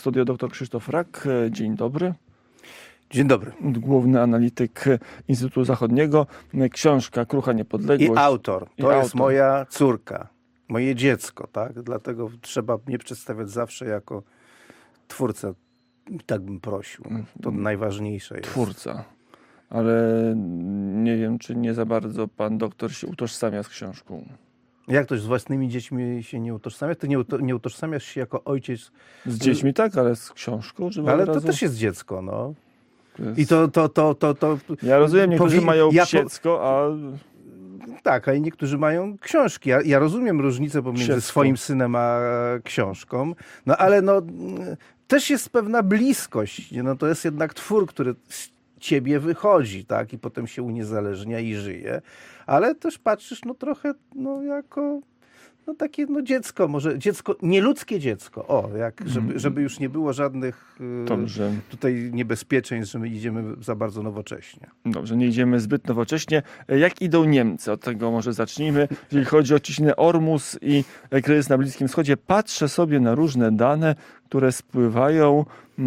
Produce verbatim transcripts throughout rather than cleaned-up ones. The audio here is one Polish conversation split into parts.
studio dr Krzysztof Rak. Dzień dobry. Dzień dobry. Główny analityk Instytutu Zachodniego. Książka Krucha Niepodległość. I autor. To I jest autor. moja córka, moje dziecko, tak? Dlatego trzeba mnie przedstawiać zawsze jako twórcę. Tak bym prosił. To najważniejsze jest. Twórca. Ale nie wiem, czy nie za bardzo pan doktor się utożsamia z książką. Jak ktoś z własnymi dziećmi się nie utożsamia? Ty nie, uto, nie utożsamiasz się jako ojciec. Z dziećmi tak, ale z książką? Żeby Ale od razu... to też jest dziecko, no. To jest... I to, to, to, to, to... Ja rozumiem, niektórzy powi... mają ja psiecko, po... a... Tak, a i niektórzy mają książki. Ja, ja rozumiem różnicę pomiędzy Psiecko. swoim synem a książką, no ale no też jest pewna bliskość. No to jest jednak twór, który z ciebie wychodzi, tak? I potem się uniezależnia i żyje. Ale też patrzysz no trochę no jako no takie no dziecko, może dziecko, nieludzkie dziecko. O, jak, żeby, żeby już nie było żadnych Dobrze. tutaj niebezpieczeństw, że my idziemy za bardzo nowocześnie. Dobrze, nie idziemy zbyt nowocześnie. Jak idą Niemcy? Od tego może zacznijmy. Jeżeli chodzi o ciśnienie Ormus i kryzys na Bliskim Wschodzie, patrzę sobie na różne dane, które spływają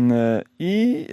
i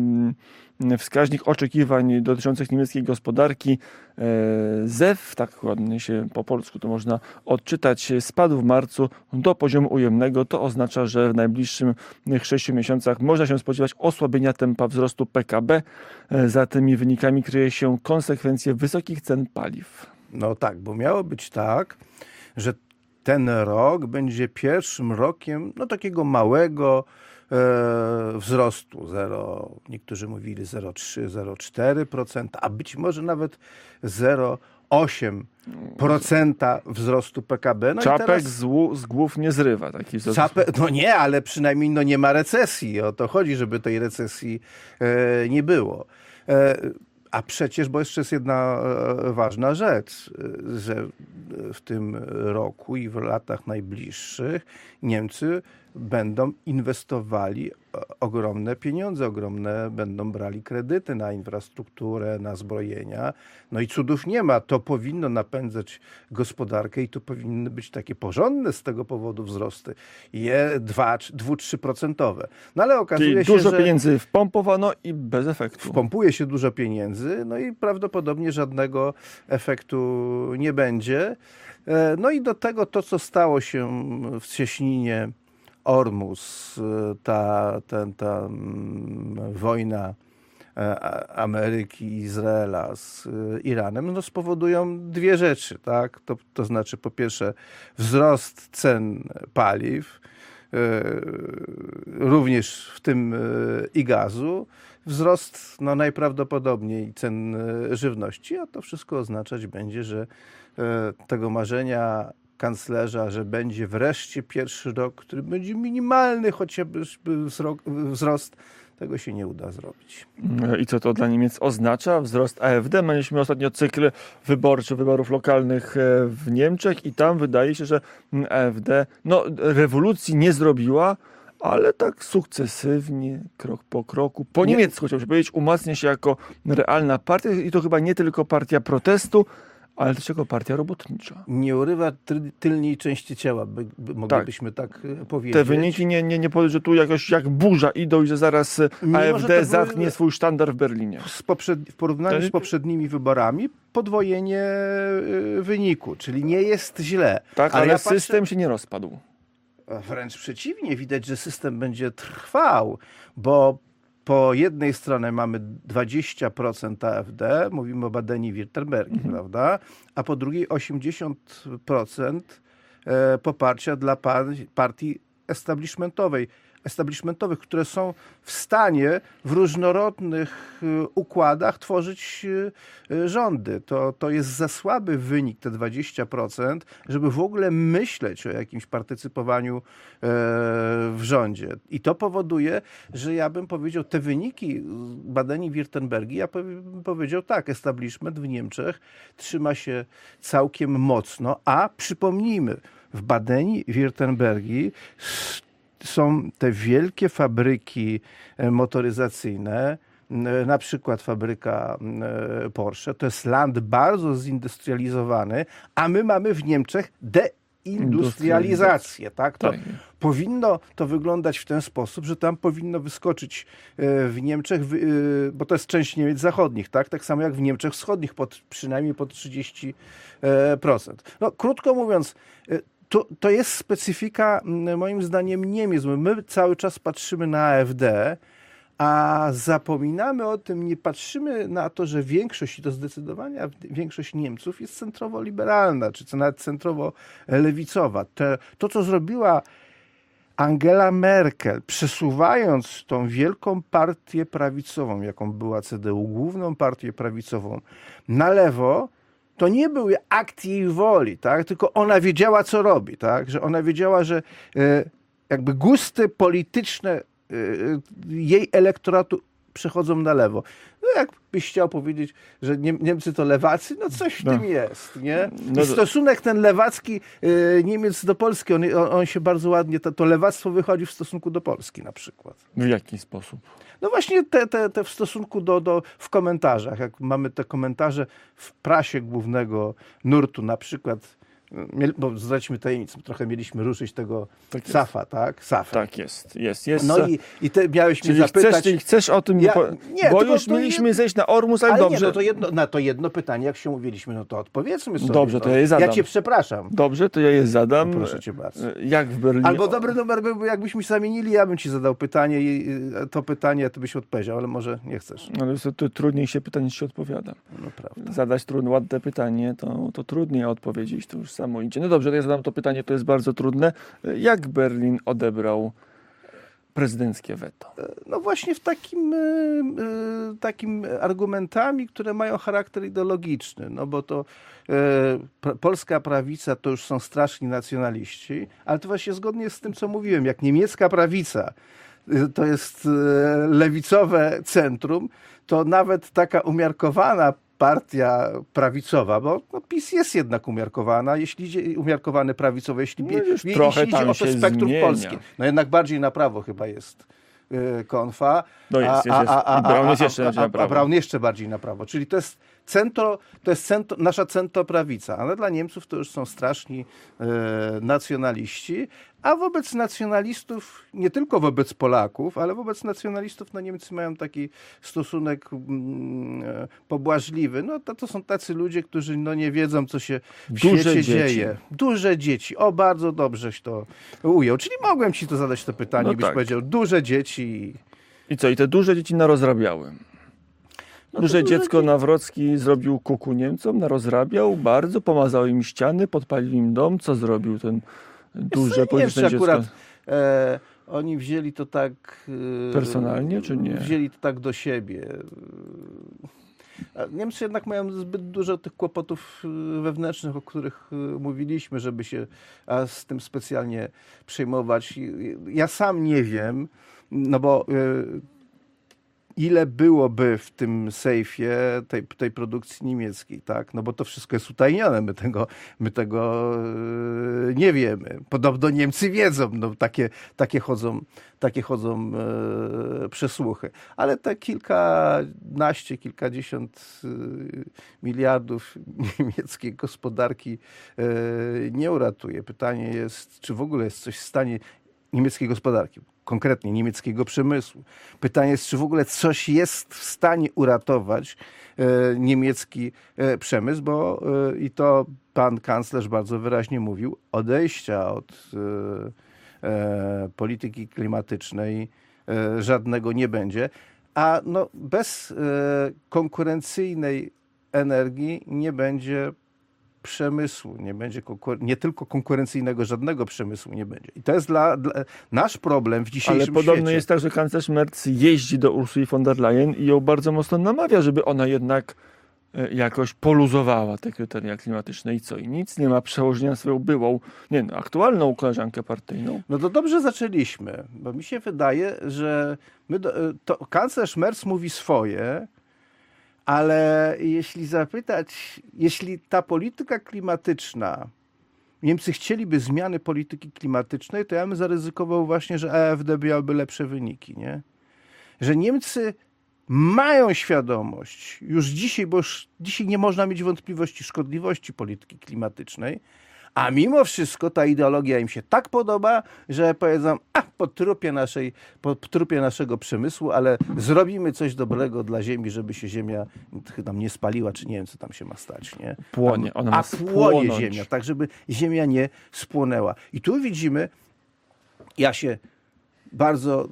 wskaźnik oczekiwań dotyczących niemieckiej gospodarki Z E W, tak ładnie się po polsku to można odczytać, spadł w marcu do poziomu ujemnego. To oznacza, że w najbliższych sześciu miesiącach można się spodziewać osłabienia tempa wzrostu P K B. Za tymi wynikami kryje się konsekwencje wysokich cen paliw. No tak, bo miało być tak, że ten rok będzie pierwszym rokiem no takiego małego e, wzrostu. Zero, niektórzy mówili zero przecinek trzy, zero przecinek cztery procent, a być może nawet zero przecinek osiem procent wzrostu P K B. No Czapek i teraz... z, z głów nie zrywa. Taki wzrost. Czapę... No nie, ale przynajmniej no nie ma recesji. O to chodzi, żeby tej recesji e, nie było. E, A przecież, bo jeszcze jest jedna ważna rzecz, że w tym roku i w latach najbliższych Niemcy będą inwestowali ogromne pieniądze, ogromne będą brali kredyty na infrastrukturę, na zbrojenia. No i cudów nie ma. To powinno napędzać gospodarkę i to powinny być takie porządne z tego powodu wzrosty. Je dwa, trzy procentowe. No ale okazuje Czyli się, dużo że pieniędzy wpompowano i bez efektu. Wpompuje się dużo pieniędzy, no i prawdopodobnie żadnego efektu nie będzie. No i do tego to, co stało się w cieśninie Ormus, ta, ten, ta wojna Ameryki i Izraela z Iranem, no spowodują dwie rzeczy, tak? To, to znaczy po pierwsze wzrost cen paliw, również w tym i gazu, wzrost no, najprawdopodobniej cen żywności, a to wszystko oznaczać będzie, że tego marzenia kanclerza, że będzie wreszcie pierwszy rok, który będzie minimalny chociażby wzrost, tego się nie uda zrobić. I co to dla Niemiec oznacza? Wzrost A F D. Mieliśmy ostatnio cykl wyborczy, wyborów lokalnych w Niemczech i tam wydaje się, że A F D no, rewolucji nie zrobiła, ale tak sukcesywnie, krok po kroku, po nie. niemiecku chciałbym powiedzieć, umacnia się jako realna partia i to chyba nie tylko partia protestu, ale też jako partia robotnicza. Nie urywa tylnej części ciała, by, by moglibyśmy tak, tak powiedzieć. Te wyniki nie, nie, nie powiedz, że tu jakoś jak burza idą i że zaraz A F D zatknie były... swój sztandar w Berlinie. Z poprzed... W porównaniu z poprzednimi wyborami podwojenie wyniku, czyli nie jest źle. Tak, ale, ale ja system patrzę... się nie rozpadł. Wręcz przeciwnie, widać, że system będzie trwał, bo po jednej stronie mamy dwadzieścia procent A F D, mówimy o Badeni-Württembergi, mhm. prawda? A po drugiej osiemdziesiąt procent poparcia dla partii establishmentowej. establishmentowych, które są w stanie w różnorodnych układach tworzyć rządy. To, to jest za słaby wynik, te dwadzieścia procent, żeby w ogóle myśleć o jakimś partycypowaniu w rządzie. I to powoduje, że ja bym powiedział, te wyniki Badeni-Württembergi, ja bym powiedział tak, establishment w Niemczech trzyma się całkiem mocno, a przypomnijmy, w Badeni-Württembergi są te wielkie fabryki motoryzacyjne, na przykład fabryka Porsche. To jest land bardzo zindustrializowany, a my mamy w Niemczech industrializację. Tak? To Tak. powinno to wyglądać w ten sposób, że tam powinno wyskoczyć w Niemczech, bo to jest część Niemiec zachodnich, tak, tak samo jak w Niemczech wschodnich, pod, przynajmniej pod trzydzieści procent. No, krótko mówiąc, to, to jest specyfika moim zdaniem Niemiec. My cały czas patrzymy na A F D, a zapominamy o tym, nie patrzymy na to, że większość, i to zdecydowanie większość Niemców jest centrowo-liberalna, czy nawet centrowo-lewicowa. Te, to, co zrobiła Angela Merkel, przesuwając tą wielką partię prawicową, jaką była C D U, główną partię prawicową, na lewo, to nie był akt jej woli, tak? Tylko ona wiedziała, co robi, tak? Że ona wiedziała, że e, jakby gusty polityczne jej elektoratu przechodzą na lewo. No jakbyś chciał powiedzieć, że Niemcy to lewacy, no coś w no. tym jest, nie? I stosunek ten lewacki Niemiec do Polski, on, on się bardzo ładnie, to, to lewactwo wychodzi w stosunku do Polski na przykład. W jaki sposób? No właśnie te, te, te w stosunku do, do, w komentarzach, jak mamy te komentarze w prasie głównego nurtu, na przykład, bo zdradźmy tajemnicę, trochę mieliśmy ruszyć tego tak Safa, tak? Safa. Tak jest, jest, jest. No i, i te miałeś czyli mnie zapytać... Chcesz, czyli chcesz o tym... Ja, po... nie, bo już mieliśmy zejść na Ormus, ale, ale dobrze. Nie, no to jedno, na to jedno pytanie, jak się mówiliśmy, no to odpowiedzmy sobie. Dobrze, no. to ja je zadam. Ja cię przepraszam. Dobrze, to ja je zadam. No, proszę cię bardzo. Jak w Berlinie... Albo dobry numer byłby, jakbyśmy się zamienili, ja bym ci zadał pytanie i to pytanie ty byś odpowiedział, ale może nie chcesz. Ale to, to trudniej się pytać, niż się odpowiada. No prawda. Zadać trudne, ładne pytanie, to, to trudniej odpowiedzieć, to już samo idzie. No dobrze, to ja zadam to pytanie, to jest bardzo trudne. Jak Berlin odebrał prezydenckie weto? No właśnie w takim, takim argumentami, które mają charakter ideologiczny, no bo to e, polska prawica to już są straszni nacjonaliści, ale to właśnie zgodnie z tym, co mówiłem, jak niemiecka prawica to jest lewicowe centrum, to nawet taka umiarkowana partia prawicowa, bo no, PiS jest jednak umiarkowana, jeśli idzie, umiarkowany prawicowo, jeśli, no jeśli trochę idzie tam o to spektrum zmienia. polskie. No jednak bardziej na prawo chyba jest y, Konfa, no jest, a, jest, jest. a, a, I Braun jest a, jeszcze a, bardziej na prawo. A Braun jeszcze bardziej na prawo. Czyli to jest centro, to jest centro, nasza centroprawica, ale dla Niemców to już są straszni e, nacjonaliści, a wobec nacjonalistów, nie tylko wobec Polaków, ale wobec nacjonalistów, no Niemcy mają taki stosunek mm, e, pobłażliwy. No to, to są tacy ludzie, którzy no, nie wiedzą, co się w Duże świecie dzieci. dzieje. Duże dzieci. O, bardzo dobrześ to ujął. Czyli mogłem ci to zadać to pytanie, no byś tak. powiedział, duże dzieci. I co? I te duże dzieci narozrabiały. No Duże duże dziecko dzie- Nawrocki zrobił kuku Niemcom, narozrabiał bardzo, pomazał im ściany, podpalił im dom. Co zrobił ten duże nie wiem, polityczne czy dziecko? akurat e, oni wzięli to tak... E, Personalnie, czy nie? Wzięli to tak do siebie. A Niemcy jednak mają zbyt dużo tych kłopotów wewnętrznych, o których mówiliśmy, żeby się a z tym specjalnie przejmować. Ja sam nie wiem, no bo... E, ile byłoby w tym sejfie tej, tej produkcji niemieckiej, tak? No bo to wszystko jest utajnione, my tego, my tego yy, nie wiemy. Podobno Niemcy wiedzą, no takie, takie chodzą, takie chodzą yy, przesłuchy. Ale te kilkanaście, kilkadziesiąt yy, miliardów niemieckiej gospodarki yy, nie uratuje. Pytanie jest, czy w ogóle jest coś w stanie niemieckiej gospodarki, konkretnie niemieckiego przemysłu. Pytanie jest, czy w ogóle coś jest w stanie uratować e, niemiecki e, przemysł, bo e, i to pan kanclerz bardzo wyraźnie mówił, odejścia od e, e, polityki klimatycznej e, żadnego nie będzie, a no, bez e, konkurencyjnej energii nie będzie przemysłu, nie będzie konkur- nie tylko konkurencyjnego, żadnego przemysłu nie będzie. I to jest dla, dla nasz problem w dzisiejszym Ale podobno świecie. jest tak, że kanclerz Merz jeździ do Ursuli von der Leyen i ją bardzo mocno namawia, żeby ona jednak e, jakoś poluzowała te kryteria klimatyczne i co? I nic nie ma przełożenia na swoją byłą, nie no, aktualną koleżankę partyjną. No to dobrze zaczęliśmy, bo mi się wydaje, że my do, to kanclerz Merz mówi swoje, ale jeśli zapytać, jeśli ta polityka klimatyczna, Niemcy chcieliby zmiany polityki klimatycznej, to ja bym zaryzykował właśnie, że A F D miałoby lepsze wyniki, nie? Że Niemcy mają świadomość już dzisiaj, bo już dzisiaj nie można mieć wątpliwości szkodliwości polityki klimatycznej, A mimo wszystko ta ideologia im się tak podoba, że powiedzą, a po trupie, naszej, po trupie naszego przemysłu, ale zrobimy coś dobrego dla ziemi, żeby się ziemia tam nie spaliła, czy nie wiem, co tam się ma stać. Nie? Płonie, ona ma a płonie spłonąć. ziemia, tak żeby ziemia nie spłonęła. I tu widzimy, ja się bardzo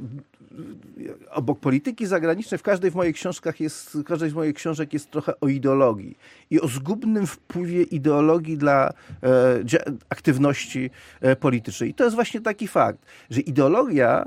obok polityki zagranicznej w każdej w moich książkach jest, w każdej z moich książek jest trochę o ideologii i o zgubnym wpływie ideologii dla e, aktywności e, politycznej. I to jest właśnie taki fakt, że ideologia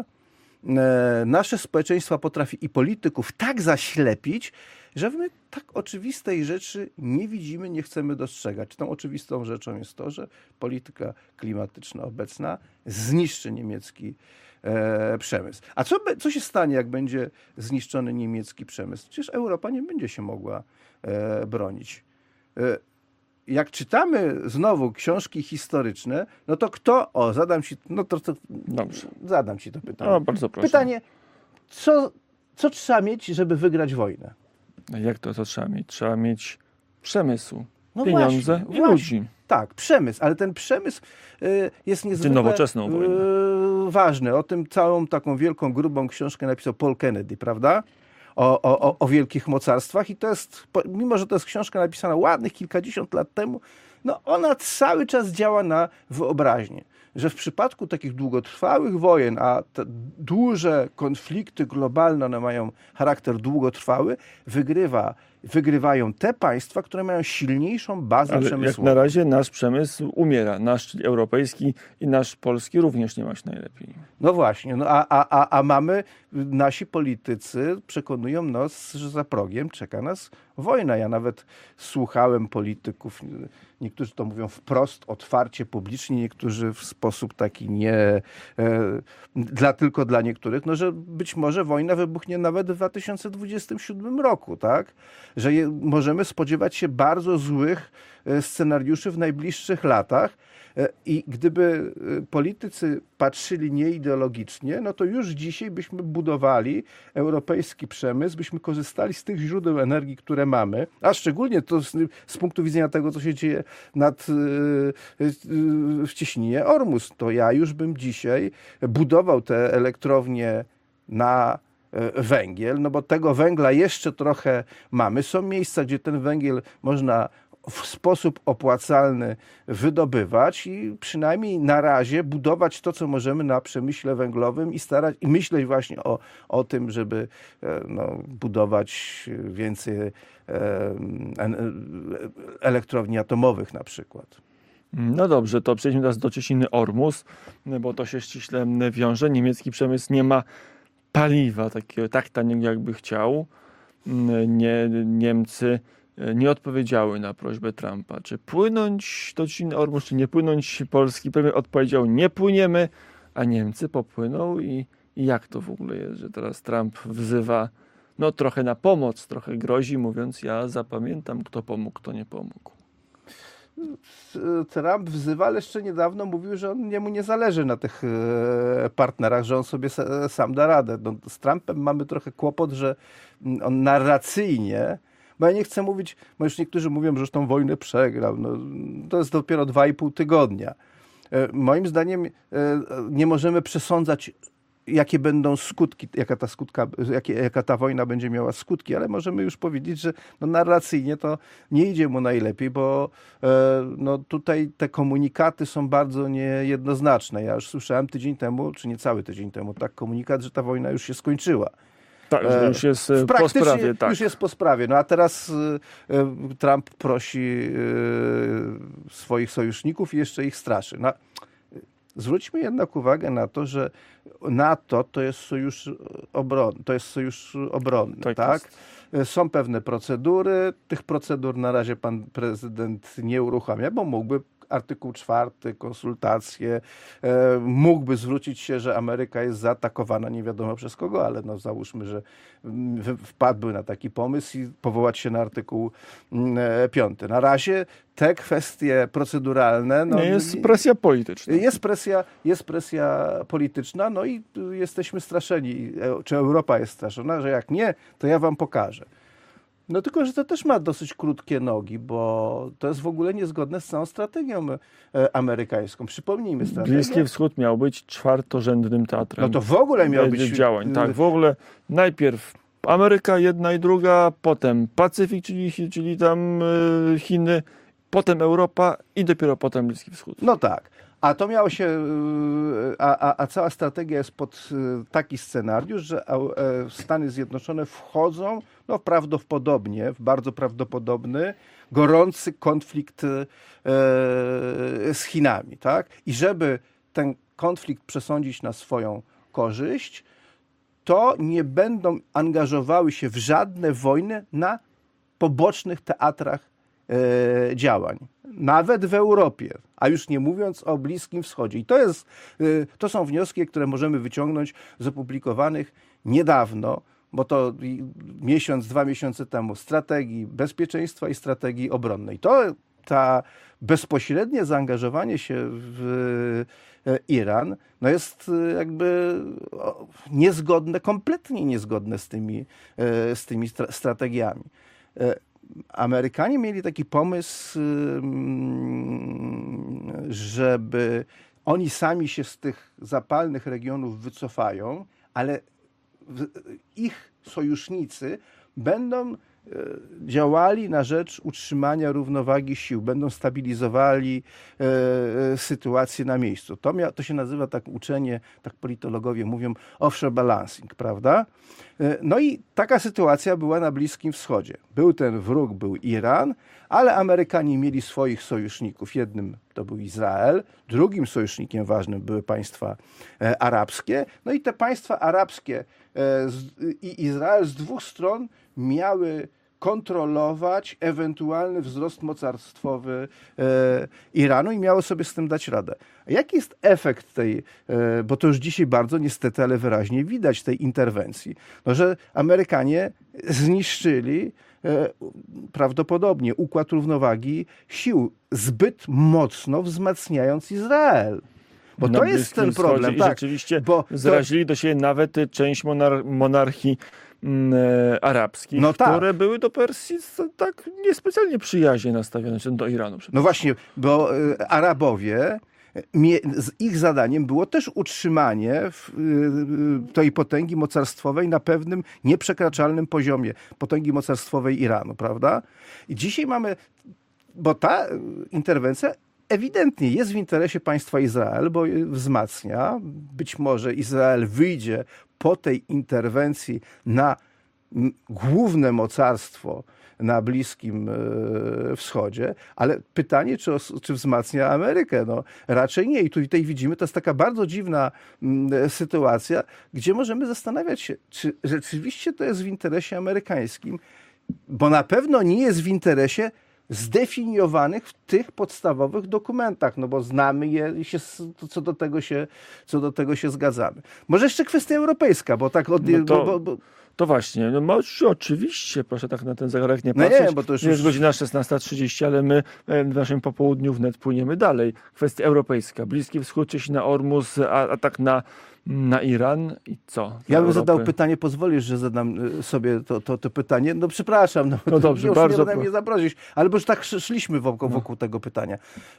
e, nasze społeczeństwa potrafi i polityków tak zaślepić, że my tak oczywistej rzeczy nie widzimy, nie chcemy dostrzegać. Tą oczywistą rzeczą jest to, że polityka klimatyczna obecna zniszczy niemiecki e, przemysł. A co, co się stanie, jak będzie zniszczony niemiecki przemysł? Przecież Europa nie będzie się mogła e, bronić. E, jak czytamy znowu książki historyczne, no to kto... O, zadam ci, no to, to, Dobrze. zadam ci to pytanie. O, bardzo proszę. Pytanie, co, co trzeba mieć, żeby wygrać wojnę? Jak to, to trzeba mieć? Trzeba mieć przemysł, No pieniądze właśnie, i właśnie. ludzi. Tak, przemysł, ale ten przemysł y, jest niezwykle nowoczesną wojnę. y, ważny. O tym całą taką wielką, grubą książkę napisał Paul Kennedy, prawda? O, o, o, o wielkich mocarstwach i to jest, mimo że to jest książka napisana ładnych kilkadziesiąt lat temu, no ona cały czas działa na wyobraźnię. Że w przypadku takich długotrwałych wojen, a te duże konflikty globalne, one mają charakter długotrwały, wygrywa, wygrywają te państwa, które mają silniejszą bazę Ale przemysłową. jak na razie nasz przemysł umiera. Nasz, czyli europejski i nasz polski również nie ma się najlepiej. No właśnie, no a, a, a, a mamy, nasi politycy przekonują nas, że za progiem czeka nas wojna. Ja nawet słuchałem polityków, niektórzy to mówią wprost, otwarcie, publicznie, niektórzy w sposób taki nie, e, dla, tylko dla niektórych, no że być może wojna wybuchnie nawet w dwa tysiące dwudziestym siódmym roku, tak? Że je, możemy spodziewać się bardzo złych e, scenariuszy w najbliższych latach. I gdyby politycy patrzyli nieideologicznie, no to już dzisiaj byśmy budowali europejski przemysł, byśmy korzystali z tych źródeł energii, które mamy, a szczególnie to z, z punktu widzenia tego, co się dzieje nad, w cieśninie Ormus. To ja już bym dzisiaj budował te elektrownie na węgiel, no bo tego węgla jeszcze trochę mamy. Są miejsca, gdzie ten węgiel można w sposób opłacalny wydobywać i przynajmniej na razie budować to, co możemy na przemyśle węglowym i starać i myśleć właśnie o, o tym, żeby no, budować więcej elektrowni atomowych na przykład. No dobrze, to przejdźmy teraz do cieśniny Ormus, bo to się ściśle wiąże. Niemiecki przemysł nie ma paliwa takiego tak taniego, jakby chciał. Nie, Niemcy nie odpowiedziały na prośbę Trumpa, czy płynąć do cieśniny Ormus, czy nie płynąć. Polski premier odpowiedział, nie płyniemy, a Niemcy popłyną i, i jak to w ogóle jest, że teraz Trump wzywa no trochę na pomoc, trochę grozi, mówiąc, ja zapamiętam, kto pomógł, kto nie pomógł. Trump wzywa, ale jeszcze niedawno mówił, że on, jemu nie zależy na tych partnerach, że on sobie sam da radę. No, z Trumpem mamy trochę kłopot, że on narracyjnie, bo ja nie chcę mówić, bo już niektórzy mówią, że już tą wojnę przegrał. No, to jest dopiero dwa i pół tygodnia. Moim zdaniem nie możemy przesądzać, jakie będą skutki, jaka ta, skutka, jakie, jaka ta wojna będzie miała skutki, ale możemy już powiedzieć, że no narracyjnie to nie idzie mu najlepiej, bo no tutaj te komunikaty są bardzo niejednoznaczne. Ja już słyszałem tydzień temu, czy niecały tydzień temu, tak komunikat, że ta wojna już się skończyła. Tak, że już jest po sprawie. Tak. Już jest po sprawie. No a teraz Trump prosi swoich sojuszników i jeszcze ich straszy. No, zwróćmy jednak uwagę na to, że NATO to jest sojusz obronny. To jest sojusz obronny, tak? tak? Są pewne procedury. Tych procedur na razie pan prezydent nie uruchamia, bo mógłby artykuł czwarty, konsultacje, e, mógłby zwrócić się, że Ameryka jest zaatakowana nie wiadomo przez kogo, ale no załóżmy, że wpadłby na taki pomysł i powołać się na artykuł e, piąty. Na razie te kwestie proceduralne... No, nie jest presja polityczna. Jest presja, jest presja polityczna, no i jesteśmy straszeni. Czy Europa jest straszona, że jak nie, to ja wam pokażę. No tylko, że to też ma dosyć krótkie nogi, bo to jest w ogóle niezgodne z całą strategią e, amerykańską. Przypomnijmy strategię. Bliski Wschód miał być czwartorzędnym teatrem. No to w ogóle miał być... działań. Tak, w ogóle najpierw Ameryka jedna i druga, potem Pacyfik, czyli, czyli tam y, Chiny, potem Europa i dopiero potem Bliski Wschód. No tak. A to miało się, a, a, a cała strategia jest pod taki scenariusz, że Stany Zjednoczone wchodzą no, prawdopodobnie, w bardzo prawdopodobny, gorący konflikt e, z Chinami. Tak? I żeby ten konflikt przesądzić na swoją korzyść, to nie będą angażowały się w żadne wojny na pobocznych teatrach e, działań. Nawet w Europie, a już nie mówiąc o Bliskim Wschodzie. I to, jest, to są wnioski, które możemy wyciągnąć z opublikowanych niedawno, bo to miesiąc, dwa miesiące temu, strategii bezpieczeństwa i strategii obronnej. To ta bezpośrednie zaangażowanie się w Iran no jest jakby niezgodne, kompletnie niezgodne z tymi, z tymi strategiami. Amerykanie mieli taki pomysł, żeby oni sami się z tych zapalnych regionów wycofają, ale ich sojusznicy będą działali na rzecz utrzymania równowagi sił, będą stabilizowali e, sytuację na miejscu. To, mia, to się nazywa tak uczenie, tak politologowie mówią, offshore balancing, prawda? E, no i taka sytuacja była na Bliskim Wschodzie. Był ten wróg, był Iran, ale Amerykanie mieli swoich sojuszników. Jednym to był Izrael, drugim sojusznikiem ważnym były państwa e, arabskie. No i te państwa arabskie e, z, i Izrael z dwóch stron miały kontrolować ewentualny wzrost mocarstwowy e, Iranu i miało sobie z tym dać radę. A jaki jest efekt tej, e, bo to już dzisiaj bardzo niestety, ale wyraźnie widać tej interwencji, no, że Amerykanie zniszczyli e, prawdopodobnie układ równowagi sił, zbyt mocno wzmacniając Izrael. Bo Na to jest ten problem. I tak, rzeczywiście bo zrazili to... do siebie nawet część monar monarchii e, arabskich, no tak. które były do Persji tak niespecjalnie przyjaźnie nastawione, czy do Iranu. No właśnie, bo e, Arabowie, mie, z ich zadaniem było też utrzymanie w, e, tej potęgi mocarstwowej na pewnym nieprzekraczalnym poziomie, potęgi mocarstwowej Iranu, prawda? I dzisiaj mamy, bo ta interwencja ewidentnie jest w interesie państwa Izrael, bo wzmacnia. Być może Izrael wyjdzie po tej interwencji na główne mocarstwo na Bliskim Wschodzie, ale pytanie, czy, czy wzmacnia Amerykę? No, raczej nie. I tutaj widzimy, to jest taka bardzo dziwna sytuacja, gdzie możemy zastanawiać się, czy rzeczywiście to jest w interesie amerykańskim, bo na pewno nie jest w interesie zdefiniowanych w tych podstawowych dokumentach, no bo znamy je i się, co, do tego się, co do tego się zgadzamy. Może jeszcze kwestia europejska, bo tak... Od, no to, bo, bo, to właśnie, no może, oczywiście, proszę tak na ten zegarek nie no patrzeć. Nie, bo to już jest godzina szesnasta trzydzieści, ale my w naszym popołudniu wnet płyniemy dalej. Kwestia europejska. Bliski Wschód, Cieśnina Ormus, atak na na Iran i co? Ja bym Europy? zadał pytanie, pozwolisz, że zadam sobie to, to, to pytanie. No przepraszam, no, no dobrze, już bardzo nie mnie zaprosić, ale bo już tak szliśmy wokół, wokół no. tego pytania.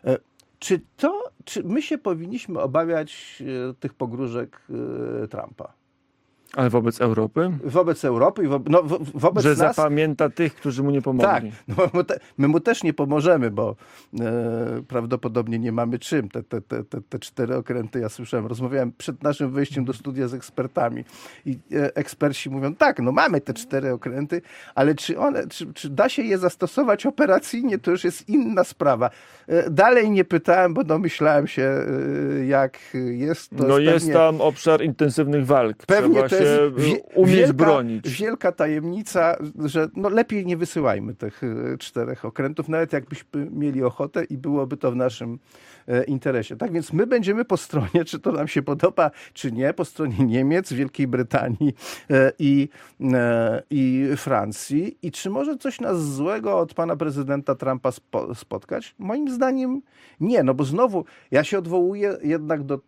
Czy to, czy my się powinniśmy obawiać tych pogróżek Trumpa? Ale wobec Europy? Wobec Europy i wo, no, wo, wobec Że nas... zapamięta tych, którzy mu nie pomogli. Tak, no, my, te, my mu też nie pomożemy, bo e, prawdopodobnie nie mamy czym. Te, te, te, te, te cztery okręty, ja słyszałem, rozmawiałem przed naszym wejściem do studia z ekspertami i e, eksperci mówią, tak, no mamy te cztery okręty, ale czy one, czy, czy da się je zastosować operacyjnie, to już jest inna sprawa. E, dalej nie pytałem, bo domyślałem się, e, jak jest. To no jest, jest pewnie, tam obszar intensywnych walk. Pewnie Trzeba to się wie, umieć wielka, bronić. Wielka tajemnica, że no lepiej nie wysyłajmy tych czterech okrętów, nawet jakbyśmy mieli ochotę i byłoby to w naszym e, interesie. Tak więc my będziemy po stronie, czy to nam się podoba, czy nie, po stronie Niemiec, Wielkiej Brytanii e, i, e, i Francji. I czy może coś nas złego od pana prezydenta Trumpa spo, spotkać? Moim zdaniem nie, no bo znowu ja się odwołuję jednak do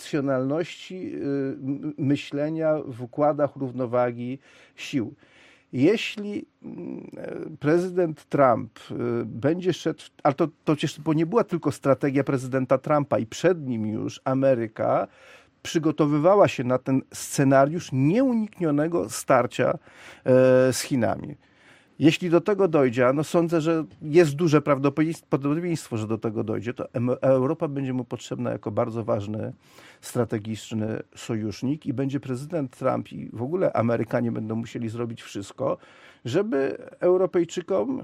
racjonalności myślenia w układach równowagi sił. jeśli prezydent Trump będzie szedł, ale to, to przecież bo nie była tylko strategia prezydenta Trumpa i przed nim już Ameryka przygotowywała się na ten scenariusz nieuniknionego starcia z Chinami. Jeśli do tego dojdzie, no sądzę, że jest duże prawdopodobieństwo, że do tego dojdzie, to Europa będzie mu potrzebna jako bardzo ważny, strategiczny sojusznik i będzie prezydent Trump i w ogóle Amerykanie będą musieli zrobić wszystko, żeby Europejczykom,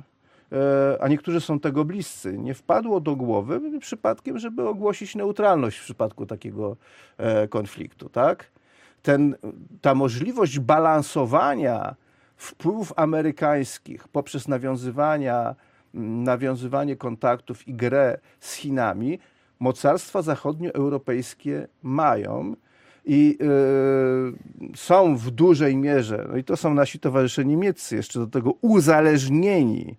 a niektórzy są tego bliscy, nie wpadło do głowy przypadkiem, żeby ogłosić neutralność w przypadku takiego konfliktu, tak? Ten, ta możliwość balansowania wpływów amerykańskich poprzez nawiązywania, nawiązywanie kontaktów i grę z Chinami mocarstwa zachodnioeuropejskie mają i yy, są w dużej mierze, no i to są nasi towarzysze niemieccy jeszcze do tego uzależnieni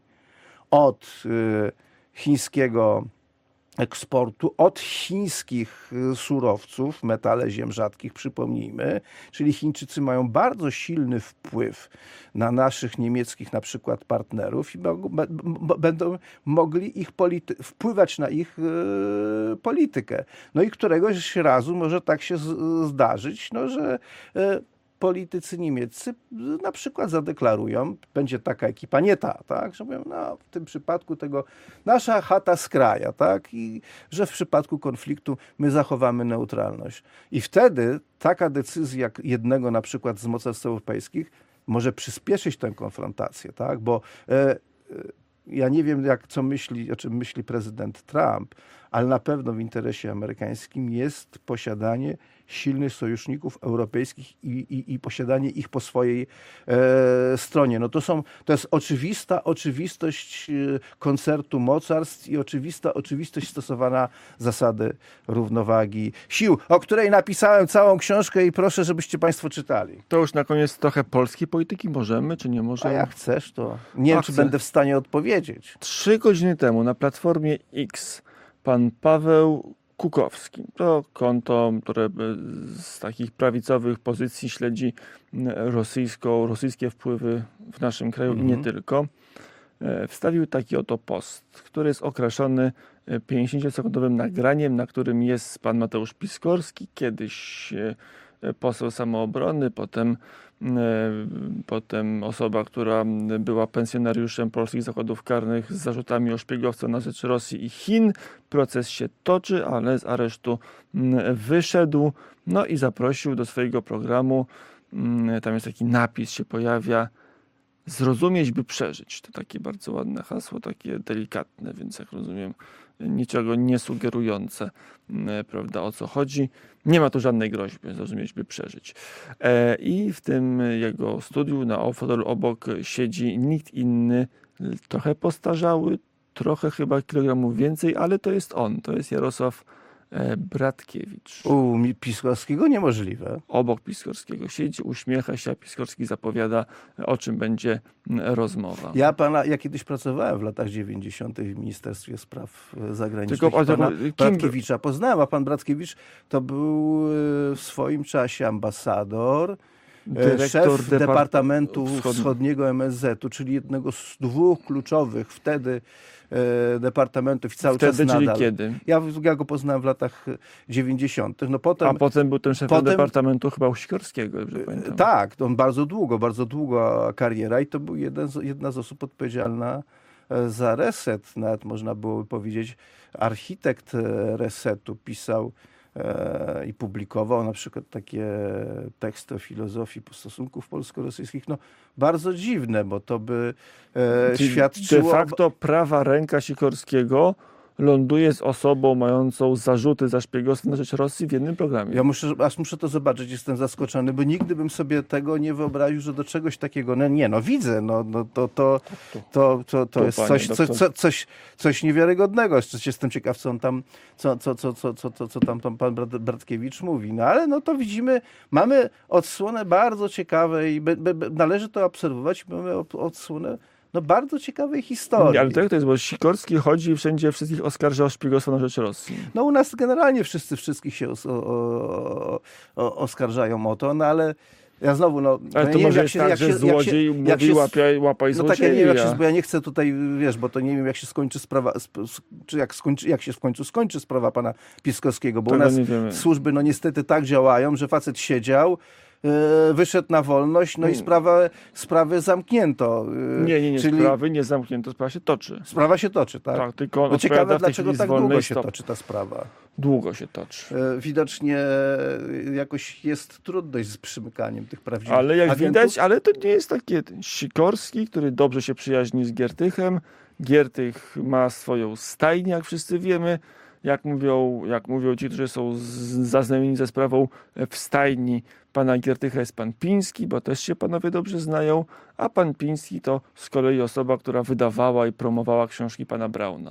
od yy, chińskiego eksportu, od chińskich surowców, metale ziem rzadkich, przypomnijmy, czyli Chińczycy mają bardzo silny wpływ na naszych niemieckich na przykład partnerów i będą mogli ich polity- wpływać na ich yy, politykę. No i któregoś razu może tak się z- zdarzyć, no, że yy, politycy niemieccy na przykład zadeklarują, będzie taka ekipa, nie ta, tak, że mówią, no w tym przypadku tego nasza chata z kraja, tak, i że w przypadku konfliktu my zachowamy neutralność. I wtedy taka decyzja jednego na przykład z mocarstw europejskich może przyspieszyć tę konfrontację, tak, bo e, e, ja nie wiem, jak co myśli, o czym myśli prezydent Trump, ale na pewno w interesie amerykańskim jest posiadanie silnych sojuszników europejskich i, i, i posiadanie ich po swojej e, stronie. No to są, to jest oczywista oczywistość koncertu mocarstw i oczywista oczywistość stosowana zasady równowagi sił, o której napisałem całą książkę i proszę, żebyście państwo czytali. To już na koniec trochę polskiej polityki możemy, czy nie możemy? A jak chcesz, to nie wiem, czy będę w stanie odpowiedzieć. Trzy godziny temu na Platformie X pan Paweł Kukowski, to konto, które z takich prawicowych pozycji śledzi rosyjską, rosyjskie wpływy w naszym kraju mm-hmm. i nie tylko, wstawił taki oto post, który jest okraszony pięćdziesięciosekundowym nagraniem, na którym jest pan Mateusz Piskorski, kiedyś poseł Samoobrony, potem, potem osoba, która była pensjonariuszem polskich zakładów karnych z zarzutami o szpiegowstwo na rzecz Rosji i Chin. Proces się toczy, ale z aresztu wyszedł, no i zaprosił do swojego programu, tam jest taki napis, się pojawia, zrozumieć, by przeżyć. To takie bardzo ładne hasło, takie delikatne, więc jak rozumiem, niczego nie sugerujące, prawda, o co chodzi. Nie ma tu żadnej groźby, zrozumieć, by przeżyć. E, I w tym jego studiu na fotelu obok siedzi nikt inny, trochę postarzały, trochę chyba kilogramów więcej, ale to jest on, to jest Jarosław Bratkiewicz. U Piskorskiego niemożliwe. Obok Piskorskiego siedzi, uśmiecha się, a Piskorski zapowiada, o czym będzie rozmowa. Ja pana, ja kiedyś pracowałem w latach dziewięćdziesiątych w Ministerstwie Spraw Zagranicznych. Tylko, pana kim... Bratkiewicza poznałem, a pan Bratkiewicz to był w swoim czasie ambasador, dyrektor szef Depart- Departamentu Wschodni. Wschodniego M S Z-u, czyli jednego z dwóch kluczowych wtedy e, departamentów i cały wtedy, czas nadal. Czyli kiedy? Ja, ja go poznałem w latach dziewięćdziesiątych. No potem, A potem był ten szefem potem, Departamentu chyba u Sikorskiego, dobrze pamiętam. Tak, on bardzo długo, bardzo długa kariera i to był jeden z, jedna z osób odpowiedzialna za reset. Nawet można byłoby powiedzieć, architekt resetu pisał i publikował na przykład takie teksty o filozofii stosunków polsko-rosyjskich, no bardzo dziwne, bo to by e, świadczyło... De facto prawa ręka Sikorskiego ląduje z osobą mającą zarzuty za szpiegostwo na rzecz Rosji w jednym programie. Ja muszę, aż muszę to zobaczyć, jestem zaskoczony, bo nigdy bym sobie tego nie wyobraził, że do czegoś takiego, no nie, no widzę, no, no to, to, to, to, to jest coś, co, co, coś, coś niewiarygodnego. Jeszcze jestem ciekaw, co on tam, co, co, co, co, co, co, co tam, tam pan Bratkiewicz mówi. No ale no to widzimy, mamy odsłonę bardzo ciekawej i be, be, be, należy to obserwować, mamy odsłonę no bardzo ciekawej historii. Nie, ale tak to jest, bo Sikorski chodzi i wszędzie wszystkich oskarża o szpiegostwo na rzecz Rosji. No u nas generalnie wszyscy wszystkich się os, o, o, o, oskarżają o to, no ale Ja znowu, no... Ale ja to nie może wiem, jest jak tak, jak że złodziej jak mówi jak się- łapaj, łapaj No tak, ja nie wiem, jak się, złodzieja. bo ja nie chcę tutaj, wiesz, bo to nie wiem, jak się skończy sprawa, sp- s- czy jak, skończy, jak się w końcu skończy sprawa pana Piskowskiego, bo Tego u nas nie wiemy. służby, no niestety tak działają, że facet siedział, e, wyszedł na wolność, no i sprawę, sprawę zamknięto. e, Nie, nie, nie, Czyli sprawy nie zamknięto, sprawa się toczy. sprawa się toczy, tak? Tak, tylko on No odpowiada ciekawe, w tej dlaczego chwili z tak wolnej długo się stopy. toczy ta sprawa. Długo się toczy. E, Widocznie e, jakoś jest trudność z przymykaniem tych prawdziwych Ale jak agentów. widać, ale to nie jest takie Sikorski, który dobrze się przyjaźni z Giertychem. Giertych ma swoją stajnię, jak wszyscy wiemy. Jak mówią, jak mówią ci, którzy są z- zaznajomieni ze sprawą, w stajni pana Giertycha jest pan Piński, bo też się panowie dobrze znają, a pan Piński to z kolei osoba, która wydawała i promowała książki pana Brauna.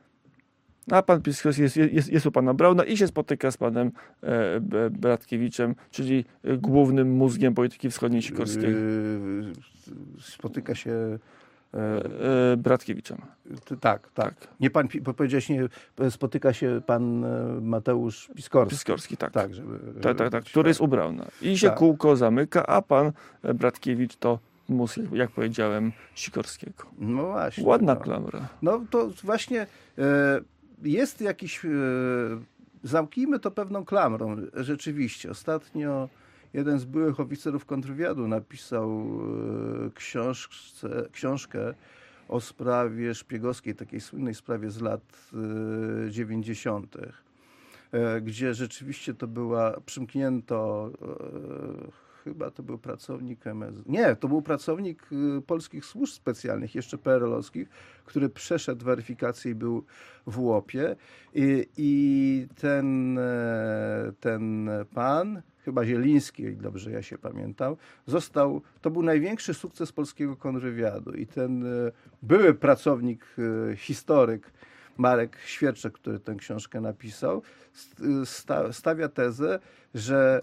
A pan Piskowski jest, jest, jest u pana Brauna i się spotyka z panem e, B- Bratkiewiczem, czyli e, głównym mózgiem polityki wschodniej Sikorskiej. Yy, spotyka się... e, E, e, Bratkiewiczem. Ty- Tak, tak. Tak. Nie pan, Pi- bo powiedziałeś, nie, spotyka się pan e, Mateusz Piskorski. Piskorski, tak. Tak, żeby, Tak, żeby tak, tak, być który jest fair. u Brauna. I się Tak. kółko zamyka, a pan e, Bratkiewicz to mózg, jak powiedziałem, Sikorskiego. No właśnie. Ładna no. klamra. No to właśnie e, jest jakiś... E, zamknijmy to pewną klamrą. Rzeczywiście. Ostatnio jeden z byłych oficerów kontrwywiadu napisał e, książce, książkę o sprawie szpiegowskiej, takiej słynnej sprawie z lat e, dziewięćdziesiątych. e, gdzie rzeczywiście to była, przymknięto, e, chyba to był pracownik M S... Nie, to był pracownik e, polskich służb specjalnych, jeszcze P R L-owskich, który przeszedł weryfikację i był w łopie. I, i ten, e, ten pan, chyba Zieliński, o ile dobrze ja się pamiętam, został, to był największy sukces polskiego kontrwywiadu. I ten e, były pracownik, e, historyk, Marek Świerczek, który tę książkę napisał, sta, stawia tezę, że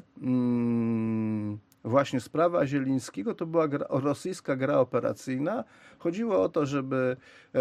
mm, właśnie sprawa Zielińskiego to była gra, rosyjska gra operacyjna. Chodziło o to, żeby e,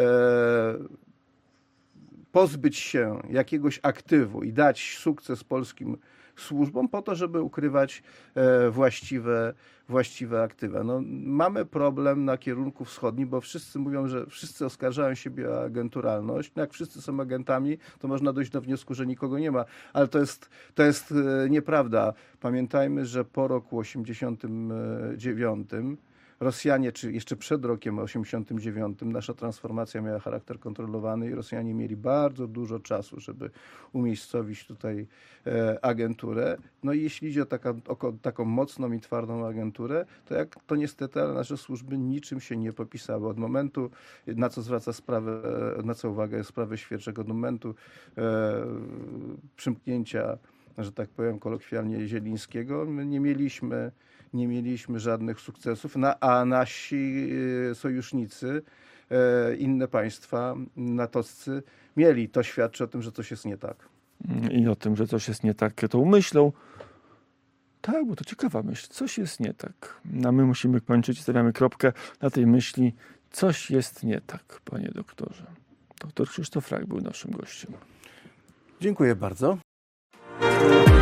pozbyć się jakiegoś aktywu i dać sukces polskim służbom po to, żeby ukrywać e, właściwe, właściwe aktywa. No, mamy problem na kierunku wschodnim, bo wszyscy mówią, że wszyscy oskarżają siebie o agenturalność. No, jak wszyscy są agentami, to można dojść do wniosku, że nikogo nie ma. Ale to jest, to jest e, nieprawda. Pamiętajmy, że po roku osiemdziesiątym dziewiątym Rosjanie, czy jeszcze przed rokiem osiemdziesiątym dziewiątym, nasza transformacja miała charakter kontrolowany i Rosjanie mieli bardzo dużo czasu, żeby umiejscowić tutaj e, agenturę. No i jeśli idzie o, taka, o taką mocną i twardą agenturę, to jak to niestety, ale nasze służby niczym się nie popisały. Od momentu, na co zwraca sprawę, na co uwagę sprawę Świerczego, od momentu e, przymknięcia, że tak powiem kolokwialnie, Zielińskiego, my nie mieliśmy nie mieliśmy żadnych sukcesów, na, a nasi e, sojusznicy, e, inne państwa natowscy mieli. To świadczy o tym, że coś jest nie tak. I o tym, że coś jest nie tak, tą myślą. Tak, bo to ciekawa myśl. Coś jest nie tak. A my musimy kończyć. Stawiamy kropkę na tej myśli. Coś jest nie tak, panie doktorze. Doktor Krzysztof Rak był naszym gościem. Dziękuję bardzo.